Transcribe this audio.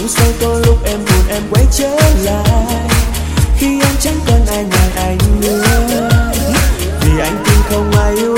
sau có lúc em buồn em quay trở lại, khi em chẳng còn ai ngoài anh nữa. Vì anh tin không ai yêu